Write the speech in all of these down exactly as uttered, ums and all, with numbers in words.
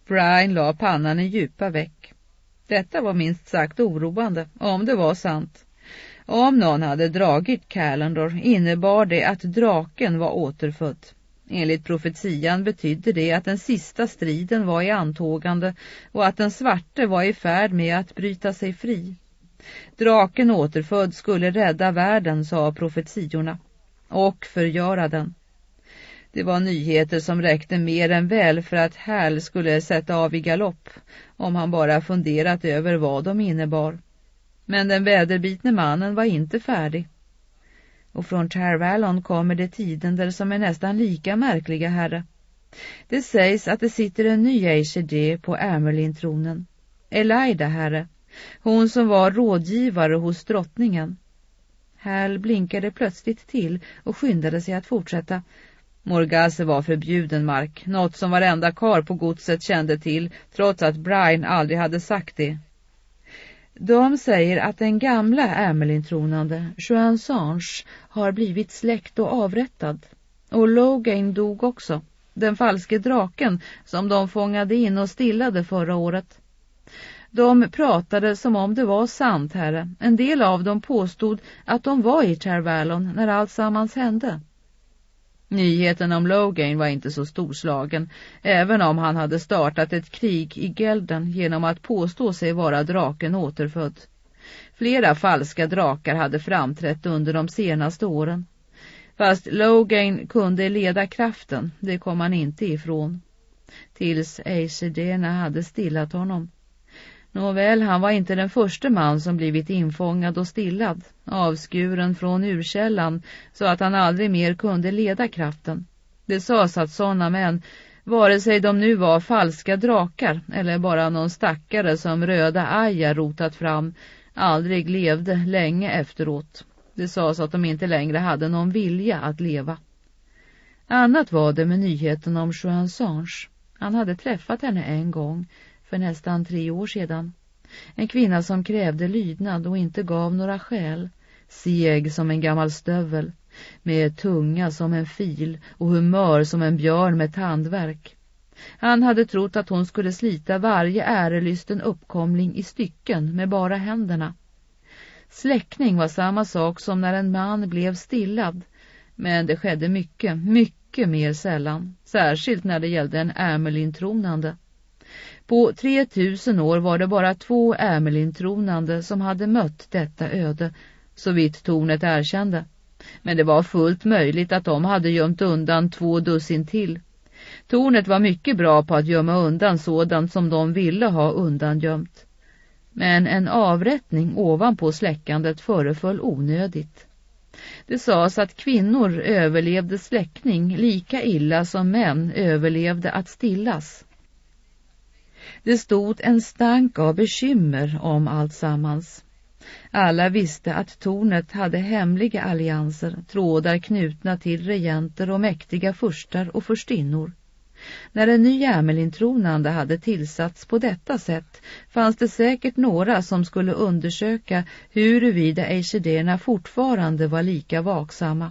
Brian la pannan i djupa veck. Detta var minst sagt oroande, om det var sant. Om någon hade dragit Calendar innebar det att draken var återfödd. Enligt profetian betydde det att den sista striden var i antågande och att den svarte var i färd med att bryta sig fri. Draken återfödd skulle rädda världen, sa profetiorna, och förgöra den. Det var nyheter som räckte mer än väl för att Hal skulle sätta av i galopp, om han bara funderat över vad de innebar. Men den väderbitne mannen var inte färdig. Och från Tar Valon kommer det tidender som är nästan lika märkliga, herre. Det sägs att det sitter en ny Aesir Dee på Amerlin-tronen. Elaida, herre. Hon som var rådgivare hos drottningen. Hal blinkade plötsligt till och skyndade sig att fortsätta. Morgase var förbjuden mark, något som varenda kar på godset kände till, trots att Brian aldrig hade sagt det. De säger att den gamla Amerlin-tronande, Juan-Sange, har blivit släckt och avrättad. Och Logain dog också, den falske draken som de fångade in och stillade förra året. De pratade som om det var sant, herre. En del av dem påstod att de var i Tar Valon när allt sammans hände. Nyheten om Logain var inte så storslagen, även om han hade startat ett krig i Gelden genom att påstå sig vara draken återfödd. Flera falska drakar hade framträtt under de senaste åren. Fast Logain kunde leda kraften, det kom han inte ifrån. Tills Aesir Deerna hade stillat honom. Nåväl, han var inte den första man som blivit infångad och stillad, avskuren från urkällan så att han aldrig mer kunde leda kraften. Det sades att sådana män, vare sig de nu var falska drakar eller bara någon stackare som röda Aja rotat fram, aldrig levde länge efteråt. Det sades att de inte längre hade någon vilja att leva. Annat var det med nyheten om Juan-Sange. Han hade träffat henne en gång, för nästan tre år sedan. En kvinna som krävde lydnad och inte gav några skäl. Seg som en gammal stövel, med tunga som en fil och humör som en björn med tandvärk. Han hade trott att hon skulle slita varje ärelysten uppkomling i stycken med bara händerna. Släckning var samma sak som när en man blev stillad, men det skedde mycket, mycket mer sällan, särskilt när det gällde en Amerlin-tronande. På tre tusen år var det bara två Amerlin-tronande som hade mött detta öde, så vitt tornet erkände. Men det var fullt möjligt att de hade gömt undan två dussin till. Tornet var mycket bra på att gömma undan sådant som de ville ha undangömt. Men en avrättning ovanpå släckandet föreföll onödigt. Det sades att kvinnor överlevde släckning lika illa som män överlevde att stillas. Det stod en stank av bekymmer om allt sammans. Alla visste att tornet hade hemliga allianser, trådar knutna till regenter och mäktiga furstar och förstinnor. När en ny Amerlin-tronande hade tillsatts på detta sätt fanns det säkert några som skulle undersöka huruvida Aesir Deerna fortfarande var lika vaksamma.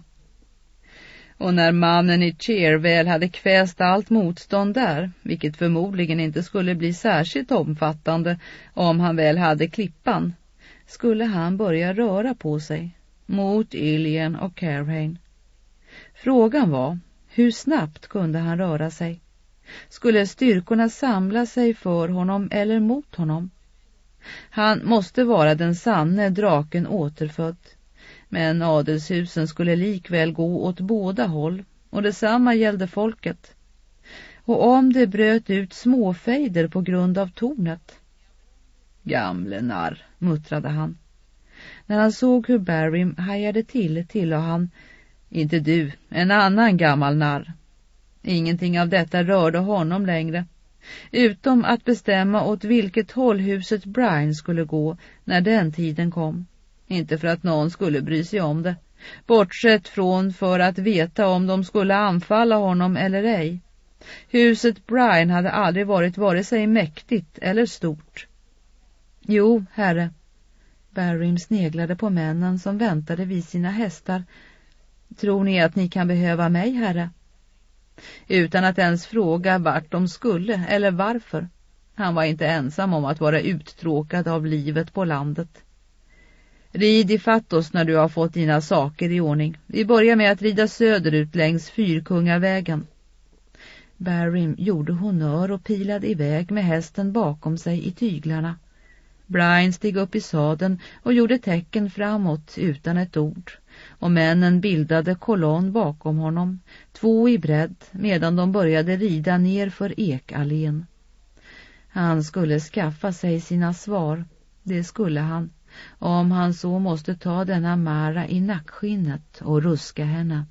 Och när mannen i Cheer väl hade kväst allt motstånd där, vilket förmodligen inte skulle bli särskilt omfattande om han väl hade klippan, skulle han börja röra på sig mot Ilian och Carhain. Frågan var, hur snabbt kunde han röra sig? Skulle styrkorna samla sig för honom eller mot honom? Han måste vara den sanne draken återfödd. Men adelshusen skulle likväl gå åt båda håll, och detsamma gällde folket. Och om det bröt ut småfejder på grund av tornet? Gamle narr, muttrade han. När han såg hur Barrim hajade till, tillade han, inte du, en annan gammal narr. Ingenting av detta rörde honom längre, utom att bestämma åt vilket håll huset Brian skulle gå när den tiden kom. Inte för att någon skulle bry sig om det, bortsett från för att veta om de skulle anfalla honom eller ej. Huset Brian hade aldrig varit vare sig mäktigt eller stort. Jo, herre. Barrim sneglade på männen som väntade vid sina hästar. Tror ni att ni kan behöva mig, herre? utan att ens fråga vart de skulle eller varför. Han var inte ensam om att vara uttråkad av livet på landet. Rid i fatt oss när du har fått dina saker i ordning. Vi börjar med att rida söderut längs Fyrkungavägen. Barry gjorde honör och pilade iväg med hästen bakom sig i tyglarna. Brian steg upp i sadeln och gjorde tecken framåt utan ett ord, och männen bildade kolonn bakom honom, två i bredd, medan de började rida ner för ekallén. Han skulle skaffa sig sina svar, det skulle han, om han så måste ta denna Mara i nackskinnet och ruska henne.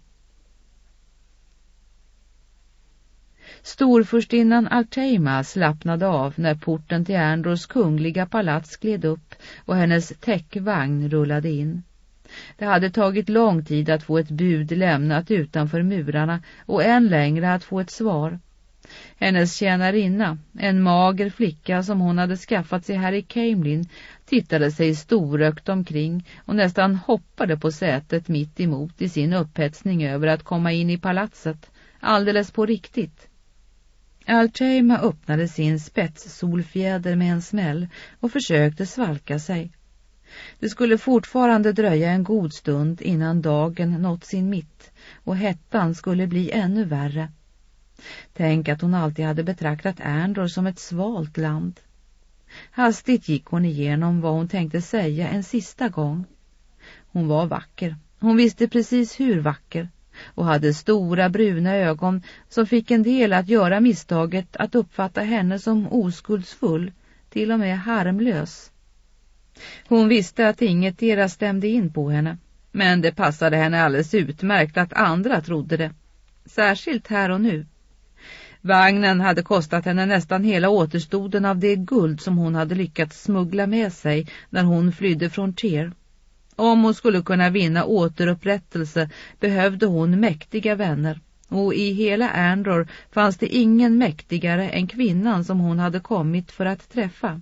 Storfurstinnan Alteima slappnade av när porten till Andors kungliga palats gled upp och hennes täckvagn rullade in. Det hade tagit lång tid att få ett bud lämnat utanför murarna och än längre att få ett svar. Hennes tjänarinna, en mager flicka som hon hade skaffat sig här i Camelin, tittade sig storökt omkring och nästan hoppade på sätet mitt emot i sin upphetsning över att komma in i palatset, alldeles på riktigt. Alteima öppnade sin spetssolfjäder med en smäll och försökte svalka sig. Det skulle fortfarande dröja en god stund innan dagen nått sin mitt och hettan skulle bli ännu värre. Tänk att hon alltid hade betraktat Andor som ett svalt land. Hastigt gick hon igenom vad hon tänkte säga en sista gång. Hon var vacker. Hon visste precis hur vacker och hade stora bruna ögon som fick en del att göra misstaget att uppfatta henne som oskuldsfull, till och med harmlös. Hon visste att inget deras stämde in på henne, men det passade henne alldeles utmärkt att andra trodde det. Särskilt här och nu. Vagnen hade kostat henne nästan hela återstoden av det guld som hon hade lyckats smuggla med sig när hon flydde från Tyr. Om hon skulle kunna vinna återupprättelse behövde hon mäktiga vänner, och i hela Andor fanns det ingen mäktigare än kvinnan som hon hade kommit för att träffa.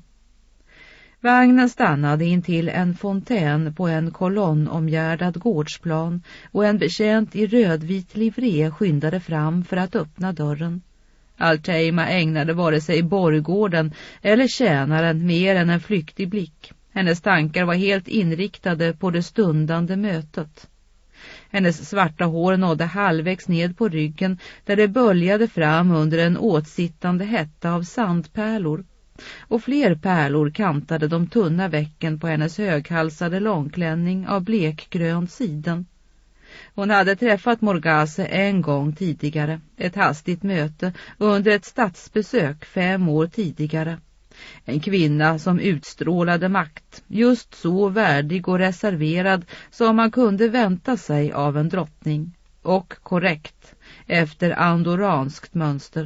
Vagnen stannade intill en fontän på en kolonnomgärdad gårdsplan och en betjänt i rödvit livré skyndade fram för att öppna dörren. Alteima ägnade vare sig borggården eller tjänaren mer än en flyktig blick. Hennes tankar var helt inriktade på det stundande mötet. Hennes svarta hår nådde halvvägs ned på ryggen där det böljade fram under en åtsittande hetta av sandpärlor. Och fler pärlor kantade de tunna vecken på hennes höghalsade långklänning av blekgrön siden. Hon hade träffat Morgase en gång tidigare, ett hastigt möte under ett statsbesök fem år tidigare. En kvinna som utstrålade makt, just så värdig och reserverad som man kunde vänta sig av en drottning, och korrekt, efter andoranskt mönster.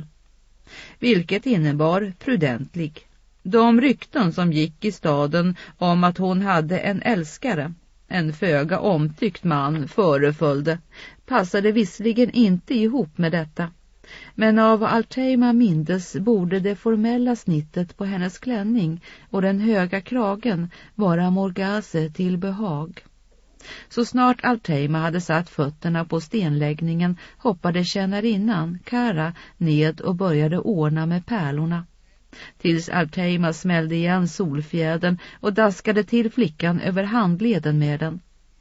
Vilket innebar prudentlig. De rykten som gick i staden om att hon hade en älskare, en föga omtyckt man föreföljde, passade visserligen inte ihop med detta. Men av Alteima mindes borde det formella snittet på hennes klänning och den höga kragen vara Morgase till behag. Så snart Alteima hade satt fötterna på stenläggningen hoppade tjänarinnan, Kara, ned och började ordna med pärlorna. Tills Alteima smällde igen solfjädern och daskade till flickan över handleden med den.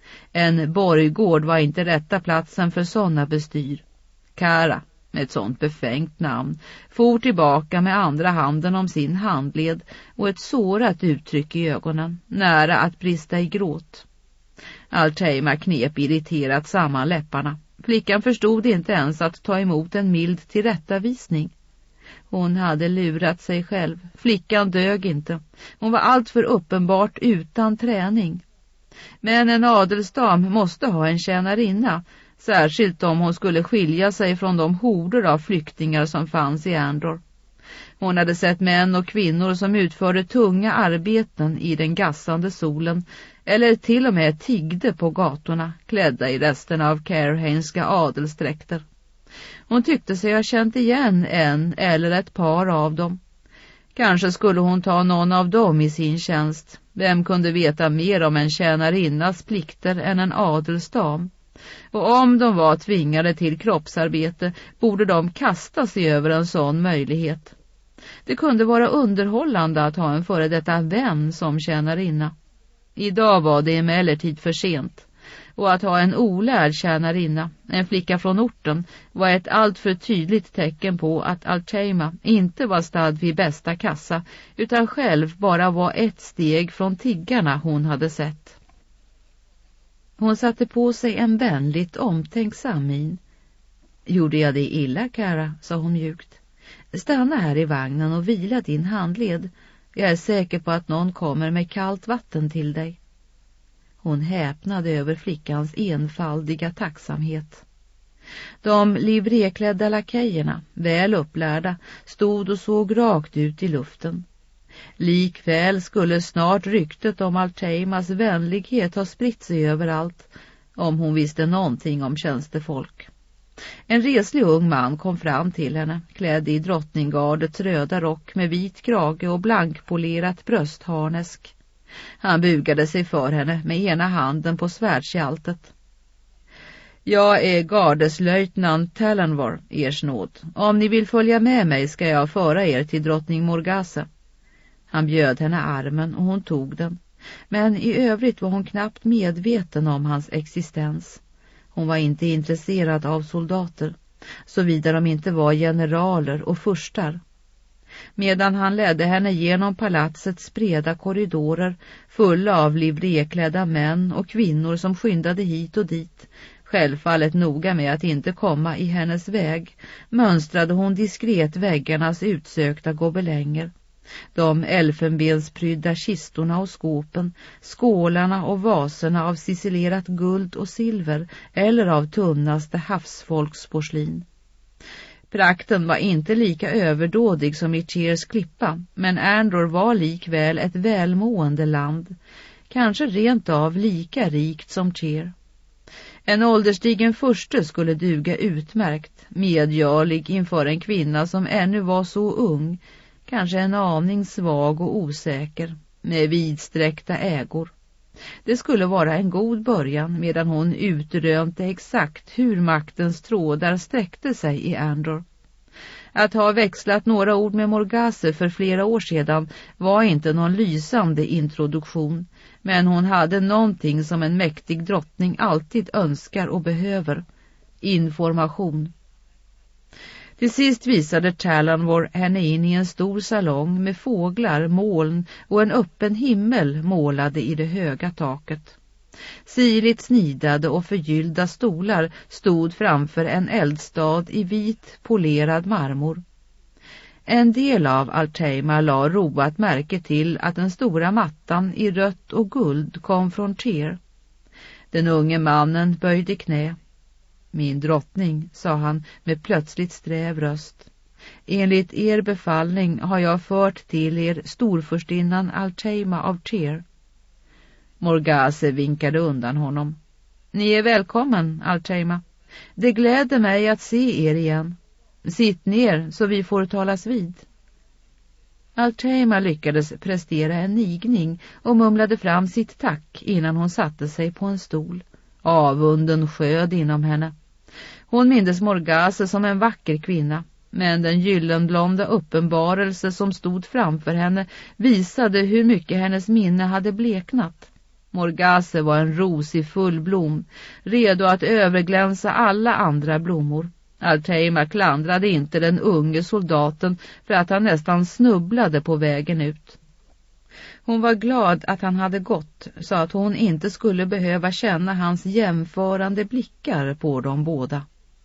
En borggård var inte rätta platsen för sådana bestyr. Kara, med ett sånt befängt namn, for tillbaka med andra handen om sin handled och ett sårat uttryck i ögonen, nära att brista i gråt. Alteima knep irriterat samman läpparna. Flickan förstod inte ens att ta emot en mild tillrättavisning. Hon hade lurat sig själv. Flickan dög inte. Hon var alltför uppenbart utan träning. Men en adelsdam måste ha en tjänarinna, särskilt om hon skulle skilja sig från de horder av flyktingar som fanns i Andor. Hon hade sett män och kvinnor som utförde tunga arbeten i den gassande solen, eller till och med tiggde på gatorna, klädda i resten av Cairhainska adelsdräkter. Hon tyckte sig ha känt igen en eller ett par av dem. Kanske skulle hon ta någon av dem i sin tjänst. Vem kunde veta mer om en tjänarinnas plikter än en adelsdam? Och om de var tvingade till kroppsarbete borde de kasta sig över en sån möjlighet. Det kunde vara underhållande att ha en före detta vän som tjänarinna. Idag var det emellertid för sent. Och att ha en olärd tjänarinna, en flicka från orten, var ett alltför tydligt tecken på att Alteima inte var stad vid bästa kassa, utan själv bara var ett steg från tiggarna hon hade sett. Hon satte på sig en vänligt omtänksam min. Gjorde jag dig illa, Kara, sa hon mjukt. Stanna här i vagnen och vila din handled. Jag är säker på att någon kommer med kallt vatten till dig. Hon häpnade över flickans enfaldiga tacksamhet. De livreklädda lakejerna, väl upplärda, stod och såg rakt ut i luften. Likväl skulle snart ryktet om Alteimas vänlighet ha spritt sig överallt, om hon visste någonting om tjänstefolk. En reslig ung man kom fram till henne, klädd i drottninggardets röda rock med vit krage och blankpolerat bröstharnesk. Han bugade sig för henne med ena handen på svärdshjältet. Jag är gardeslöjtnant Tallanvor, ers nåd. Om ni vill följa med mig ska jag föra er till drottning Morgase. Han bjöd henne armen och hon tog den. Men i övrigt var hon knappt medveten om hans existens. Hon var inte intresserad av soldater, såvida de inte var generaler och furstar. Medan han ledde henne genom palatsets breda korridorer, fulla av livreklädda män och kvinnor som skyndade hit och dit, självfallet noga med att inte komma i hennes väg, mönstrade hon diskret väggarnas utsökta gobelänger. De elfenbensprydda kistorna och skåpen, skålarna och vaserna av cisellerat guld och silver eller av tunnaste havsfolksporslin. Prakten var inte lika överdådig som i Cheers klippa, men Andor var likväl ett välmående land, kanske rent av lika rikt som Cheer. En ålderstigen furste skulle duga utmärkt, medgörlig inför en kvinna som ännu var så ung, kanske en aning svag och osäker, med vidsträckta ägor. Det skulle vara en god början medan hon utrönte exakt hur maktens trådar sträckte sig i Andor. Att ha växlat några ord med Morgase för flera år sedan var inte någon lysande introduktion, men hon hade någonting som en mäktig drottning alltid önskar och behöver: information. Till sist visade Tallanvor henne in i en stor salong med fåglar, moln och en öppen himmel målade i det höga taket. Sirligt snidade och förgyllda stolar stod framför en eldstad i vit polerad marmor. En del av Alteima la roat märke till att den stora mattan i rött och guld kom från Cheer. Den unge mannen böjde knä. Min drottning, sa han med plötsligt sträv röst. Enligt er befallning har jag fört till er storfurstinnan Alteima av Cheer. Morgase vinkade undan honom. Ni är välkommen, Alteima. Det gläder mig att se er igen. Sitt ner så vi får talas vid. Alteima lyckades prestera en nigning och mumlade fram sitt tack innan hon satte sig på en stol. Avunden sköd inom henne. Hon mindes Morgase som en vacker kvinna, men den gyllenblonda uppenbarelse som stod framför henne visade hur mycket hennes minne hade bleknat. Morgase var en ros i full blom, redo att överglänsa alla andra blommor. Alteima klandrade inte den unge soldaten för att han nästan snubblade på vägen ut. Hon var glad att han hade gått, så att hon inte skulle behöva känna hans jämförande blickar på dem båda.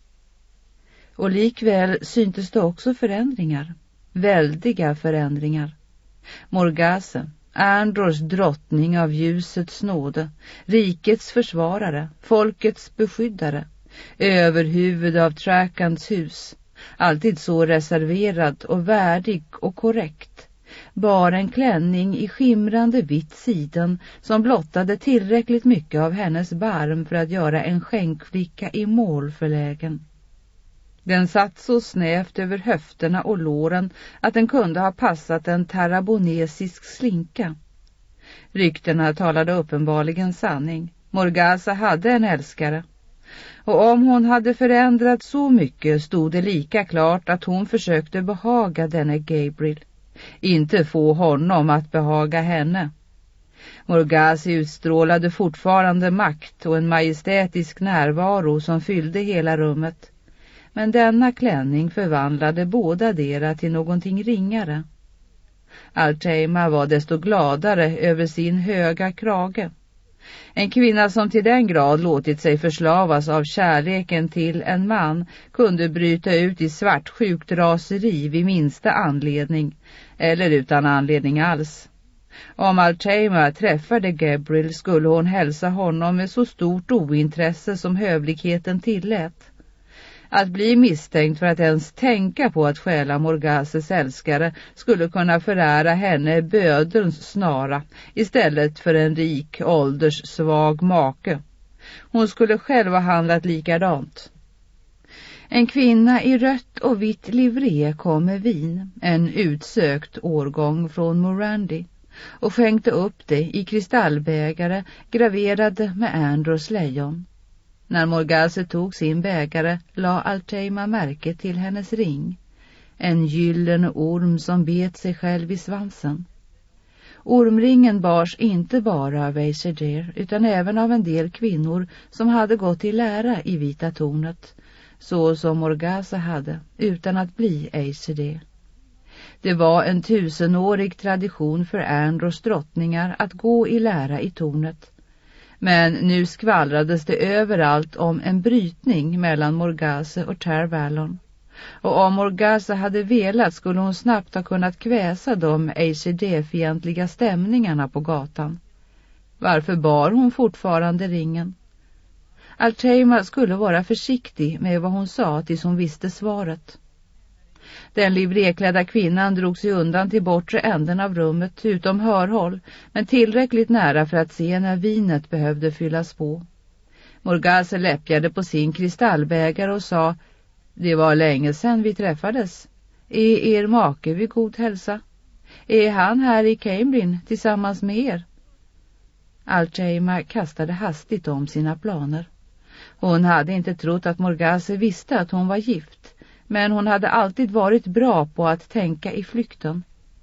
Och likväl syntes det också förändringar, väldiga förändringar. Morgase, Andors drottning av ljusets nåde, rikets försvarare, folkets beskyddare, överhuvud av Trakans hus, alltid så reserverad och värdig och korrekt, bar en klänning i skimrande vitt siden som blottade tillräckligt mycket av hennes barm för att göra en skänkflicka i mål förlägen. Den satt så snävt över höfterna och låren att den kunde ha passat en tarabonesisk slinka. Ryktena talade uppenbarligen sanning. Morgase hade en älskare. Och om hon hade förändrat så mycket stod det lika klart att hon försökte behaga denne Gabriel, inte få honom att behaga henne. Morgase utstrålade fortfarande makt och en majestätisk närvaro som fyllde hela rummet. Men denna klänning förvandlade båda dera till någonting ringare. Alteima var desto gladare över sin höga krage. En kvinna som till den grad låtit sig förslavas av kärleken till en man kunde bryta ut i svartsjukt raseri vid minsta anledning, eller utan anledning alls. Om Alteima träffade Gabriel skulle hon hälsa honom med så stort ointresse som hövligheten tillät. Att bli misstänkt för att ens tänka på att stjäla Morgases älskare skulle kunna förära henne bödelns snara istället för en rik, ålderssvag make. Hon skulle själv ha handlat likadant. En kvinna i rött och vitt livré kom med vin, en utsökt årgång från Morandi, och skänkte upp det i kristallbägare graverade med Andros lejon. När Morgase tog sin bägare la Alteima märke till hennes ring, en gyllene orm som bet sig själv i svansen. Ormringen bars inte bara av Eiseder utan även av en del kvinnor som hade gått i lära i Vita tornet, så som Morgase hade, utan att bli Eiseder. Det var en tusenårig tradition för Andros drottningar att gå i lära i tornet. Men nu skvallrades det överallt om en brytning mellan Morgase och Tar Valon. Och om Morgase hade velat skulle hon snabbt ha kunnat kväsa de Eiseder-fientliga stämningarna på gatan. Varför bar hon fortfarande ringen? Alteima skulle vara försiktig med vad hon sa tills hon visste svaret. Den livreklädda kvinnan drog sig undan till bortre änden av rummet utom hörhåll, men tillräckligt nära för att se när vinet behövde fyllas på. Morgase läppjade på sin kristallbägare och sa: det var länge sedan vi träffades. Är er make vid god hälsa? Är han här i Cambrin tillsammans med er? Alteima kastade hastigt om sina planer. Hon hade inte trott att Morgase visste att hon var gift, men hon hade alltid varit bra på att tänka i flykten.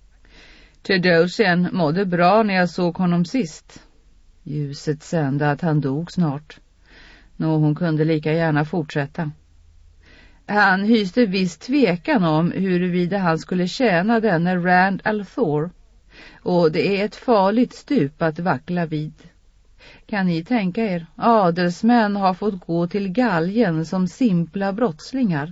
Theodosian mådde bra när jag såg honom sist. Ljuset sände att han dog snart. Nå, hon kunde lika gärna fortsätta. Han hyste viss tvekan om huruvida han skulle tjäna denne Rand al'Thor, och det är ett farligt stup att vackla vid. Kan ni tänka er, adelsmän har fått gå till galgen som simpla brottslingar.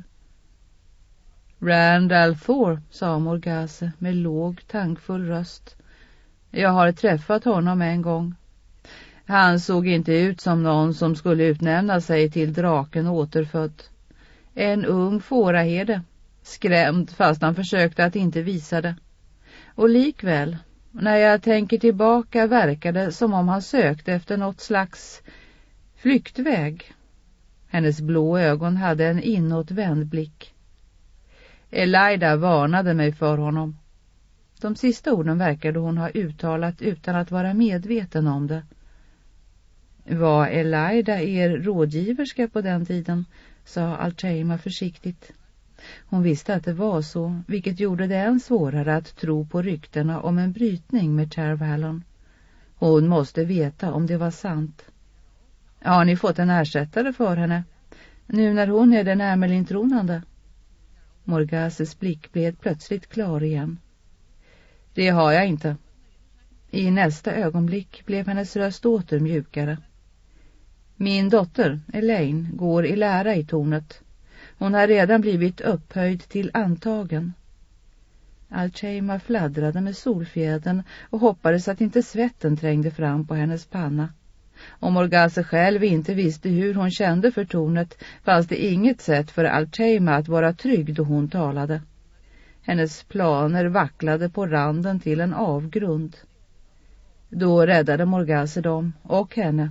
Rand al'Thor, sa Morgase med låg, tankfull röst. Jag har träffat honom en gång. Han såg inte ut som någon som skulle utnämna sig till draken återfödd. En ung fåraherde, skrämd fast han försökte att inte visa det. Och likväl, när jag tänker tillbaka verkar det som om han sökte efter något slags flyktväg. Hennes blå ögon hade en inåtvänd blick. Elida varnade mig för honom. De sista orden verkade hon ha uttalat utan att vara medveten om det. Var Elida er rådgiverska på den tiden, sa Alteima försiktigt. Hon visste att det var så, vilket gjorde det än svårare att tro på ryktena om en brytning med Tar Valon. Hon måste veta om det var sant. Har ni fått en ersättare för henne, nu när hon är den Ärmelintronande? Morgases blick blev plötsligt klar igen. Det har jag inte. I nästa ögonblick blev hennes röst åter mjukare. Min dotter, Elaine, går i lära i tornet. Hon har redan blivit upphöjd till antagen. Alteima fladdrade med solfjädern och hoppades att inte svetten trängde fram på hennes panna. Om Morgase själv inte visste hur hon kände för tornet fanns det inget sätt för Alteima att vara trygg då hon talade. Hennes planer vacklade på randen till en avgrund. Då räddade Morgase dem och henne.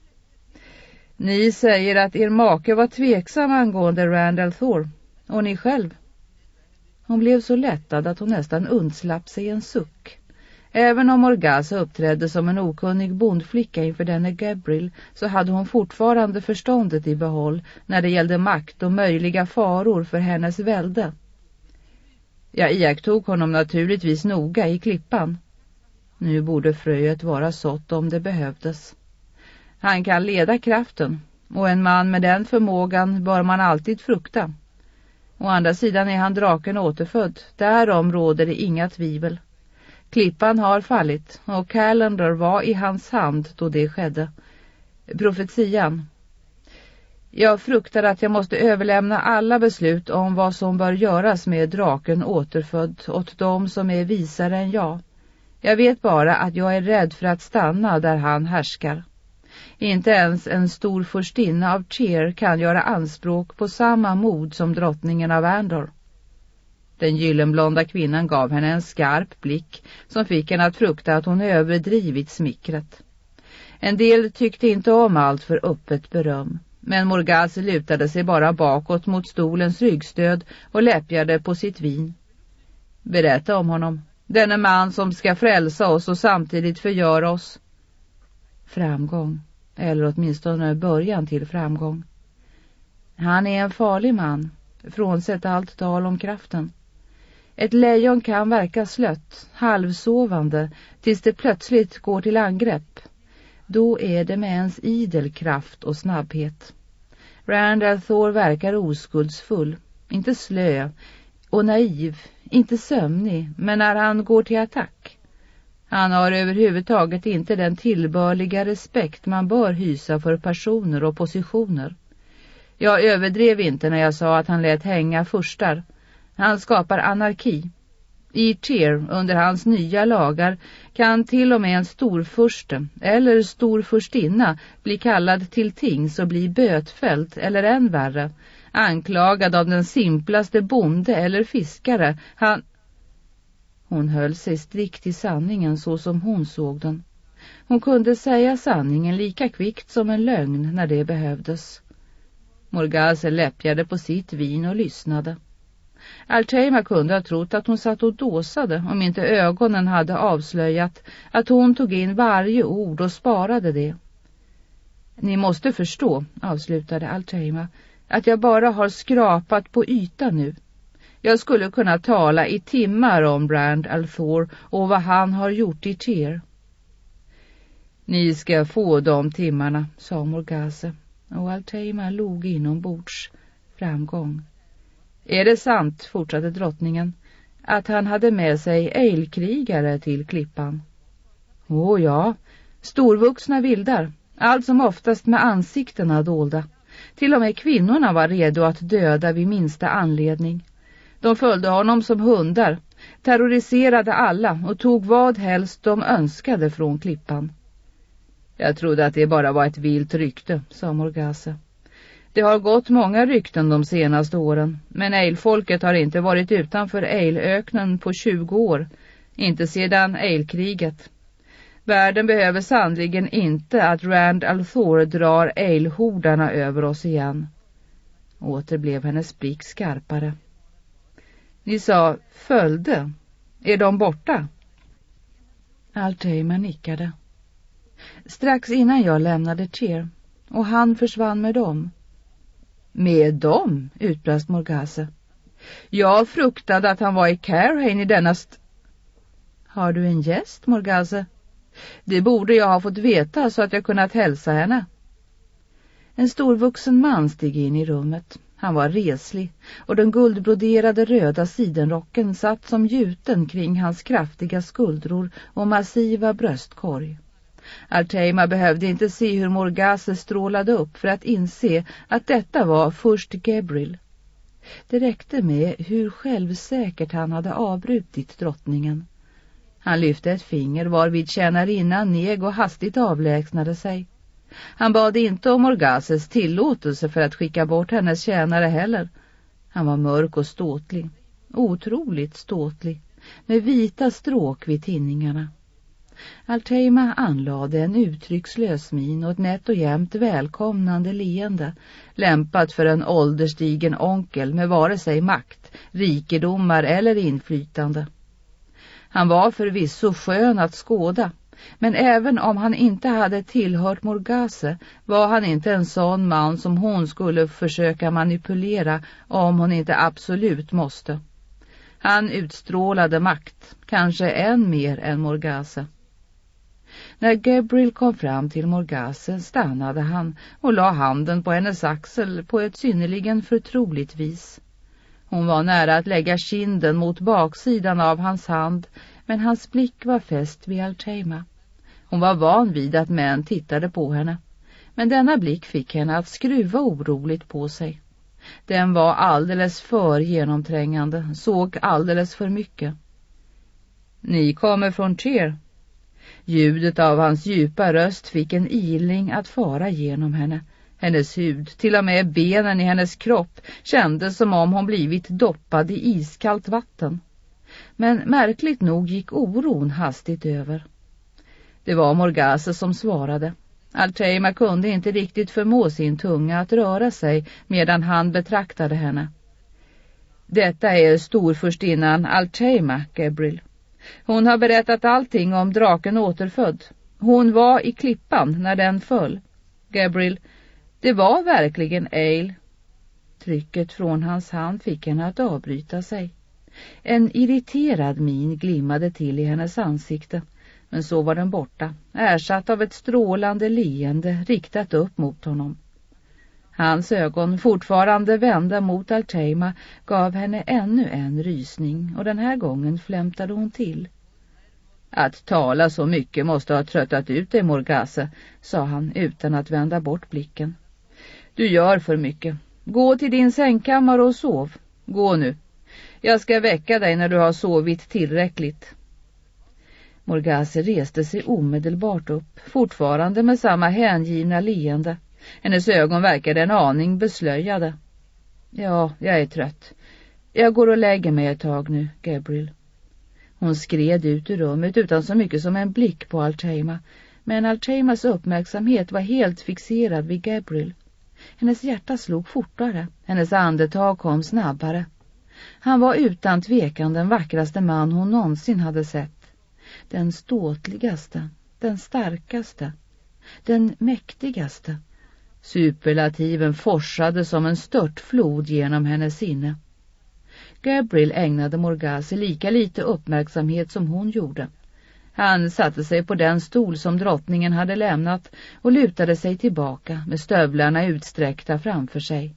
Ni säger att er make var tveksam angående Rand al'Thor, och ni själv. Hon blev så lättad att hon nästan undslapp sig en suck. Även om Morgase uppträdde som en okunnig bondflicka inför denne Gabriel, så hade hon fortfarande förståndet i behåll när det gällde makt och möjliga faror för hennes välde. Jag iakttog honom naturligtvis noga i klippan. Nu borde fröet vara sått om det behövdes. Han kan leda kraften, och en man med den förmågan bör man alltid frukta. Å andra sidan är han draken återfödd, därom råder det inga tvivel. Klippan har fallit, och Calendar var i hans hand då det skedde. Profetian. Jag fruktar att jag måste överlämna alla beslut om vad som bör göras med draken återfödd åt dem som är visare än jag. Jag vet bara att jag är rädd för att stanna där han härskar. Inte ens en stor furstinna av Tyr kan göra anspråk på samma mod som drottningen av Andor. Den gyllenblonda kvinnan gav henne en skarp blick som fick henne att frukta att hon överdrivit smickret. En del tyckte inte om allt för öppet beröm, men Morgase lutade sig bara bakåt mot stolens ryggstöd och läppjade på sitt vin. Berätta om honom, denne man som ska frälsa oss och samtidigt förgöra oss. Framgång, eller åtminstone början till framgång. Han är en farlig man, frånsett allt tal om kraften. Ett lejon kan verka slött, halvsovande, tills det plötsligt går till angrepp. Då är det med ens idel kraft och snabbhet. Rand al'Thor verkar oskuldsfull, inte slö och naiv, inte sömnig, men när han går till attack. Han har överhuvudtaget inte den tillbörliga respekt man bör hysa för personer och positioner. Jag överdrev inte när jag sa att han lät hänga furstar. Han skapar anarki. I Tyr, under hans nya lagar, kan till och med en storfurste eller storfurstinna bli kallad till tings och bli bötfälld eller än värre, anklagad av den simplaste bonde eller fiskare. Han... Hon höll sig strikt till sanningen så som hon såg den. Hon kunde säga sanningen lika kvickt som en lögn när det behövdes. Morgase läppjade på sitt vin och lyssnade. Altaima kunde ha trott att hon satt och dåsade om inte ögonen hade avslöjat att hon tog in varje ord och sparade det. Ni måste förstå, avslutade Altaima, att jag bara har skrapat på ytan nu. Jag skulle kunna tala i timmar om Rand al'Thor och vad han har gjort i Tyr. Ni ska få de timmarna, sa Morgase, och Altaima log inombords. Framgång. Är det sant, fortsatte drottningen, att han hade med sig eilkrigare till klippan? Åh ja, storvuxna vildar, allt som oftast med ansiktena dolda. Till och med kvinnorna var redo att döda vid minsta anledning. De följde honom som hundar, terroriserade alla och tog vad helst de önskade från klippan. Jag trodde att det bara var ett vilt rykte, sa Morgase. Det har gått många rykten de senaste åren, men eilfolket har inte varit utanför eilöknen på tjugo år, inte sedan eilkriget. Världen behöver sannligen inte att Rand al'Thor drar eilhordarna över oss igen. Åter blev hennes blick skarpare. Ni sa följde. Är de borta? Altaima nickade. Strax innan jag lämnade Tyr, och han försvann med dem. Med dem, utbrast Morgase. Jag fruktade att han var i Carhain i denna st... Har du en gäst, Morgase? Det borde jag ha fått veta så att jag kunnat hälsa henne. En storvuxen man steg in i rummet. Han var reslig, och den guldbroderade röda sidenrocken satt som gjuten kring hans kraftiga skuldror och massiva bröstkorg. Altaima behövde inte se hur Morgase strålade upp för att inse att detta var först Gabriel. Det räckte med hur självsäkert han hade avbrutit drottningen. Han lyfte ett finger varvid tjänarinnan neg och hastigt avlägsnade sig. Han bad inte om Morgases tillåtelse för att skicka bort hennes tjänare heller. Han var mörk och ståtlig, otroligt ståtlig, med vita stråk vid tinningarna. Altaima anlade en uttryckslös min och ett nätt och jämnt välkomnande leende, lämpat för en ålderstigen onkel med vare sig makt, rikedomar eller inflytande. Han var förvisso skön att skåda, men även om han inte hade tillhört Morgase var han inte en sån man som hon skulle försöka manipulera om hon inte absolut måste. Han utstrålade makt, kanske än mer än Morgase. När Gabriel kom fram till Morgase stannade han och la handen på hennes axel på ett synnerligen förtroligt vis. Hon var nära att lägga kinden mot baksidan av hans hand, men hans blick var fäst vid Altaima. Hon var van vid att män tittade på henne, men denna blick fick henne att skruva oroligt på sig. Den var alldeles för genomträngande, såg alldeles för mycket. Ni kommer från Tyr. Ljudet av hans djupa röst fick en ilning att fara genom henne. Hennes hud, till och med benen i hennes kropp, kändes som om hon blivit doppad i iskallt vatten. Men märkligt nog gick oron hastigt över. Det var Morgase som svarade. Altaima kunde inte riktigt förmå sin tunga att röra sig medan han betraktade henne. Detta är storfurstinnan Altaima, Gabriel. Hon har berättat allting om draken återfödd. Hon var i klippan när den föll. Gabriel, det var verkligen Eil. Trycket från hans hand fick henne att avbryta sig. En irriterad min glimmade till i hennes ansikte, men så var den borta, ersatt av ett strålande leende riktat upp mot honom. Hans ögon, fortfarande vända mot Altaima, gav henne ännu en rysning, och den här gången flämtade hon till. Att tala så mycket måste ha tröttat ut dig, Morgase, sa han utan att vända bort blicken. Du gör för mycket. Gå till din sängkammare och sov. Gå nu. Jag ska väcka dig när du har sovit tillräckligt. Morgase reste sig omedelbart upp, fortfarande med samma hängivna leende. Hennes ögon verkade en aning beslöjade. Ja, jag är trött. Jag går och lägger mig ett tag nu, Gabriel. Hon skred ut ur rummet utan så mycket som en blick på Altaima, men Altaimas uppmärksamhet var helt fixerad vid Gabriel. Hennes hjärta slog fortare, hennes andetag kom snabbare. Han var utan tvekan den vackraste man hon någonsin hade sett. Den ståtligaste, den starkaste, den mäktigaste. Superlativen forsade som en störtflod genom hennes sinne. Gabriel ägnade Morgase lika lite uppmärksamhet som hon gjorde. Han satte sig på den stol som drottningen hade lämnat och lutade sig tillbaka med stövlarna utsträckta framför sig.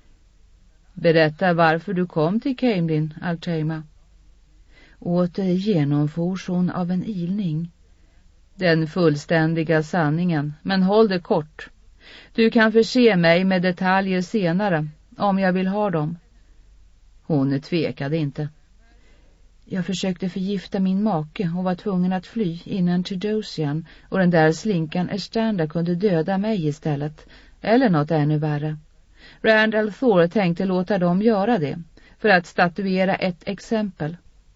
Berätta varför du kom till Caemlyn, Altaima. Åter genomfors hon av en ilning. Den fullständiga sanningen, men håll det kort. Du kan förse mig med detaljer senare, om jag vill ha dem. Hon tvekade inte. Jag försökte förgifta min make och var tvungen att fly innan Tidosian, och den där slinkan Erstanda kunde döda mig istället, eller något ännu värre. Randall Thor tänkte låta dem göra det, för att statuera ett exempel.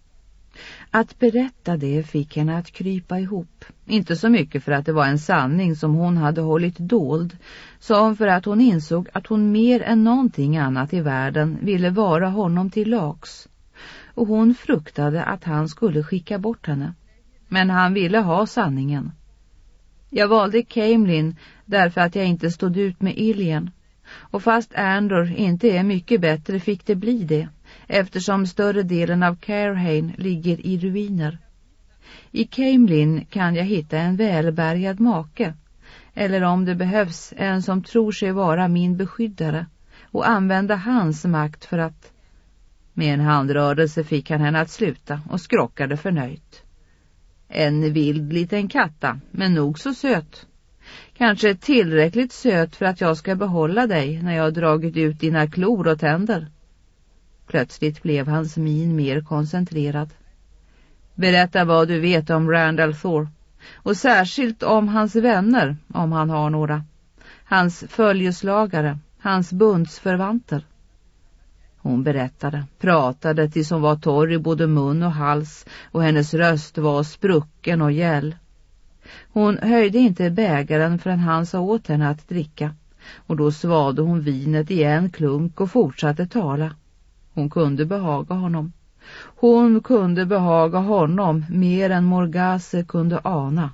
Att berätta det fick henne att krypa ihop, inte så mycket för att det var en sanning som hon hade hållit dold, som för att hon insåg att hon mer än någonting annat i världen ville vara honom till lags. Och hon fruktade att han skulle skicka bort henne. Men han ville ha sanningen. Jag valde Caemlyn därför att jag inte stod ut med Ilian. Och fast Andor inte är mycket bättre fick det bli det, eftersom större delen av Caerhane ligger i ruiner. I Caemlyn kan jag hitta en välbärgad make, eller om det behövs en som tror sig vara min beskyddare, och använda hans makt för att... Med en handrörelse fick han henne att sluta och skrockade förnöjt. En vild liten katta, men nog så söt. Kanske tillräckligt söt för att jag ska behålla dig när jag har dragit ut dina klor och tänder. Plötsligt blev hans min mer koncentrerad. Berätta vad du vet om Randall Thor, och särskilt om hans vänner, om han har några. Hans följeslagare, hans bundsförvanter. Hon berättade, pratade tills hon var torr i både mun och hals, och hennes röst var sprucken och gäll. Hon höjde inte bägaren förrän han sa åt henne att dricka, och då svalde hon vinet i en klunk och fortsatte tala. Hon kunde behaga honom, Hon kunde behaga honom mer än Morgase kunde ana.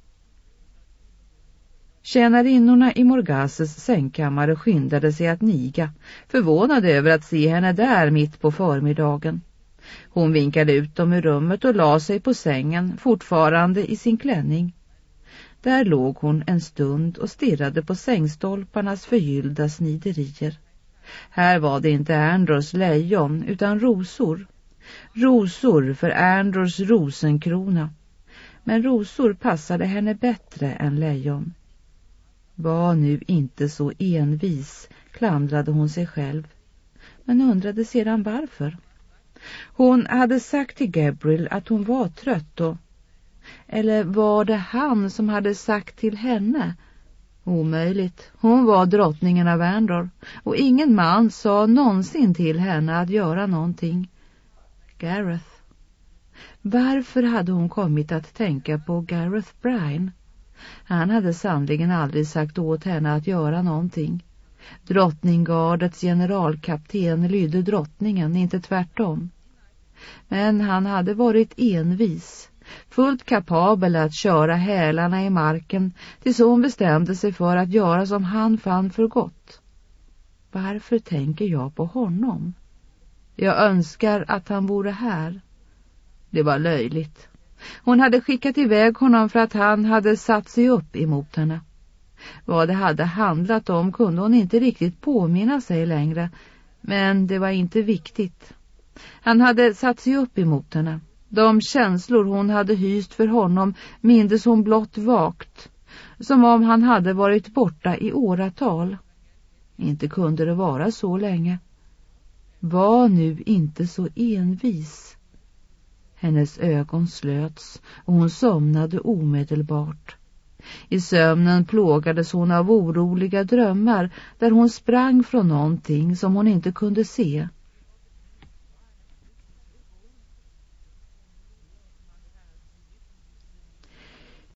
Tjänarinnorna i Morgases sängkammare skyndade sig att niga, förvånade över att se henne där mitt på förmiddagen. Hon vinkade ut dem ur rummet och la sig på sängen, fortfarande i sin klänning. Där låg hon en stund och stirrade på sängstolparnas förgyllda sniderier. Här var det inte Andros lejon utan rosor. Rosor för Andros rosenkrona. Men rosor passade henne bättre än lejon. Var nu inte så envis, klandrade hon sig själv. Men undrade sedan varför. Hon hade sagt till Gabriel att hon var trött och... Eller var det han som hade sagt till henne? Omöjligt. Hon var drottningen av Andor och ingen man sa någonsin till henne att göra någonting. Gareth. Varför hade hon kommit att tänka på Gareth Bryne? Han hade sannligen aldrig sagt åt henne att göra någonting. Drottninggardets generalkapten lydde drottningen, inte tvärtom. Men han hade varit envis, fullt kapabel att köra hälarna i marken tills hon bestämde sig för att göra som han fann för gott. Varför tänker jag på honom? Jag önskar att han vore här. Det var löjligt. Hon hade skickat iväg honom för att han hade satt sig upp emot henne. Vad det hade handlat om kunde hon inte riktigt påminna sig längre, men det var inte viktigt. Han hade satt sig upp emot henne. De känslor hon hade hyst för honom mindes hon blott vagt, som om han hade varit borta i åratal. Inte kunde det vara så länge. Var nu inte så envis. Hennes ögon slöts och hon somnade omedelbart. I sömnen plågades hon av oroliga drömmar där hon sprang från någonting som hon inte kunde se.